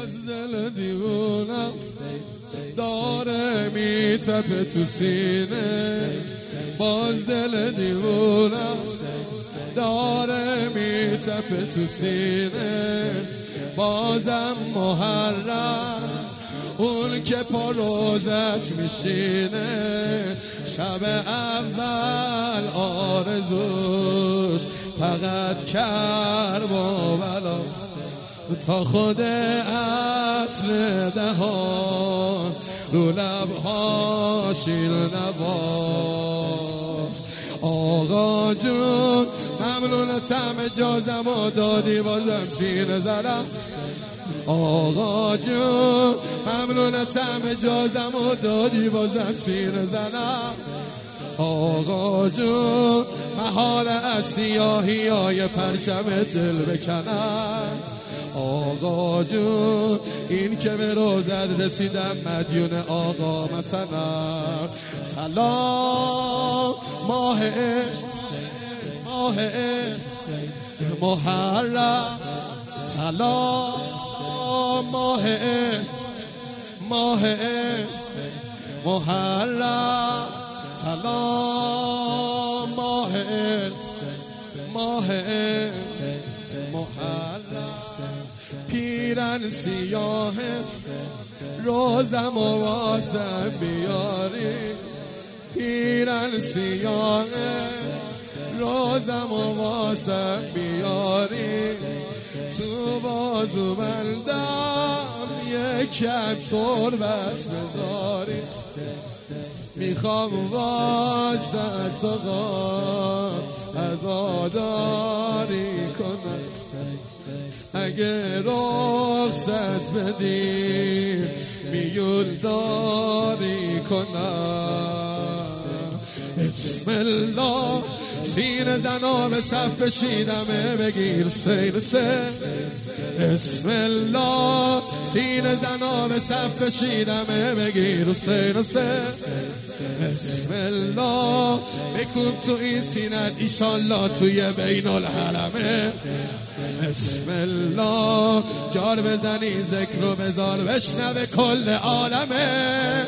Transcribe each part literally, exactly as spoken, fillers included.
باز دل دیوونم داره میتپه تو سینه، باز دل دیوونم داره میتپه تو سینه. بازم محرم اون که پا روزت میشینه، شب اول آرزوش فقط کرب و بلا، تا خود عصر دهان رو لبها شیر نواز. آقا جون ممنون طعم جازم و دادی بازم سینه زدم. آقا جون ممنون طعم جازم و دادی بازم سینه زدم. آقا جون مهار از سیاهی های پرچم دل بکنم. آقا جون این که به روزت رسیدم مدیون آقا مثلا. سلام ماه عشق، ماه عشق محرم. سلام ماه عشق، ماه عشق محرم. سلام ماه عشق، ماه عشق محرم. پیرن سیاه روزم و واسم بیاری، پیرن سیاه روزم و واسم بیاری. تو بازو بندم یکم تربت بذاری، میخوام واسه تو غم عزاداری کنم. اگه رخصت بدی میول داری کنم. بسم الله سینه زنا به صف بشیدمه بگیر سیل سه. بسم الله سینه زنا به صف بشیدمه بگیر سیل سه. بسم الله بکوب تو این سینت ایشالله توی بین الحرمه. بسم الله جار بزنی ذکر رو بذار بشنوه کل عالمه.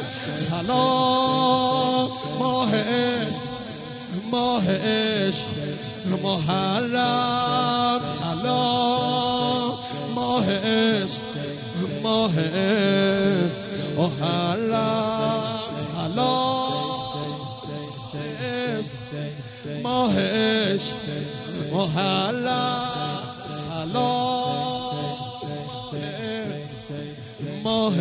سلام ماه عشق، ماه عشق محرم. سلام ماه عشق، ماه عشق محرم. سلام ماه عشق محرم. سلام ماه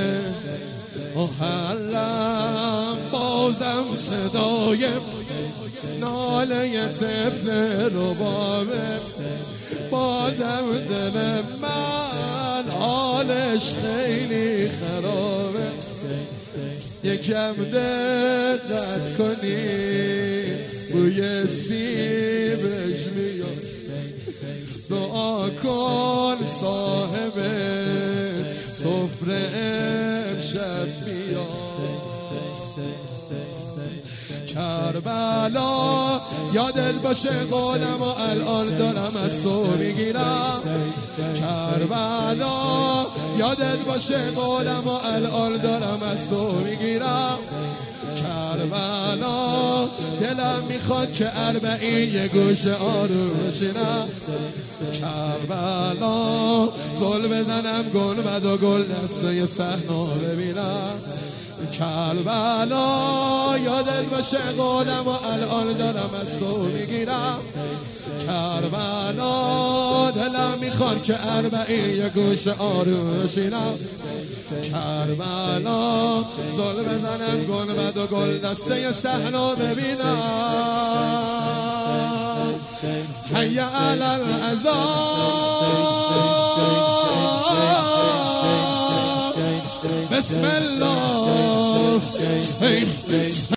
محرم. بازم صدای ناله طفل ربابه، بازم دل من حالش خیلی خرابه. یکم دقت کنی بوی سیبش میاد، دعا کن صاحب سفره امشب میاد. کربلا یادت باشه قولم و الان دارم از تو میگیرم. کربلا یادت باشه قولم و الان دارم از تو میگیرم. کربلا دلم میخواد که اربعین یه گوش آروم بشینم. کربلا گل بزنم گلبد و گل دسته صحنه ببینم. کربلا یادت باشه قولم و الان دارم از تو میگیرم. کربلا دلم میخواد که اربعین یه گوش آروم بشینم. کربلا زل بزنم گلبد و گل دسته صحنه ببینم. حی علی العذاب بسم الله.